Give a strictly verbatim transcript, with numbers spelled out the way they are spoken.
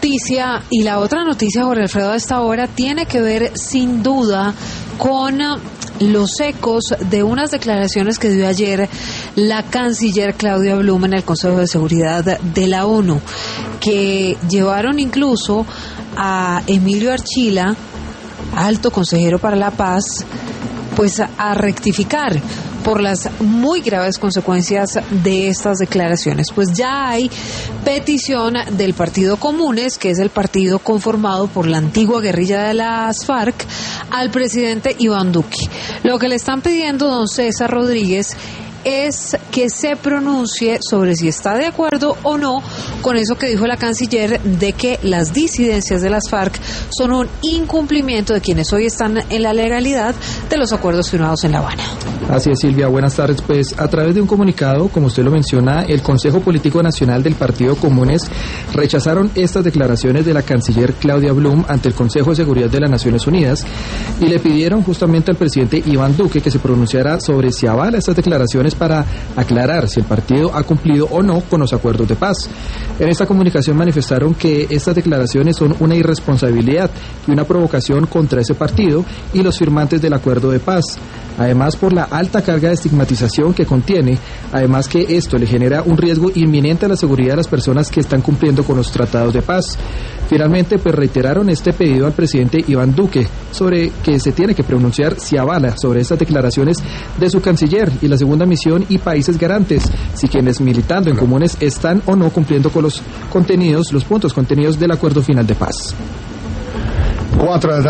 noticia, y la otra noticia, Jorge Alfredo, a esta hora tiene que ver sin duda con los ecos de unas declaraciones que dio ayer la canciller Claudia Blum en el Consejo de Seguridad de la ONU, que llevaron incluso a Emilio Archila, alto consejero para la paz, pues a rectificar por las muy graves consecuencias de estas declaraciones. Pues ya hay petición del Partido Comunes, que es el partido conformado por la antigua guerrilla de las FARC, al presidente Iván Duque. Lo que le están pidiendo don César Rodríguez es que se pronuncie sobre si está de acuerdo o no con eso que dijo la canciller de que las disidencias de las FARC son un incumplimiento de quienes hoy están en la legalidad de los acuerdos firmados en La Habana. Así es, Silvia, buenas tardes. Pues a través de un comunicado, como usted lo menciona, el Consejo Político Nacional del Partido Comunes rechazaron estas declaraciones de la canciller Claudia Blum ante el Consejo de Seguridad de las Naciones Unidas y le pidieron justamente al presidente Iván Duque que se pronunciara sobre si avala estas declaraciones para aclarar si el partido ha cumplido o no con los acuerdos de paz. En esta comunicación manifestaron que estas declaraciones son una irresponsabilidad y una provocación contra ese partido y los firmantes del acuerdo de paz. Además, por la alta carga de estigmatización que contiene, además que esto le genera un riesgo inminente a la seguridad de las personas que están cumpliendo con los tratados de paz. Finalmente, pues reiteraron este pedido al presidente Iván Duque sobre que se tiene que pronunciar si avala sobre estas declaraciones de su canciller y la segunda misión y países garantes, si quienes militando en comunes están o no cumpliendo con los contenidos, los puntos contenidos del acuerdo final de paz. Cuatro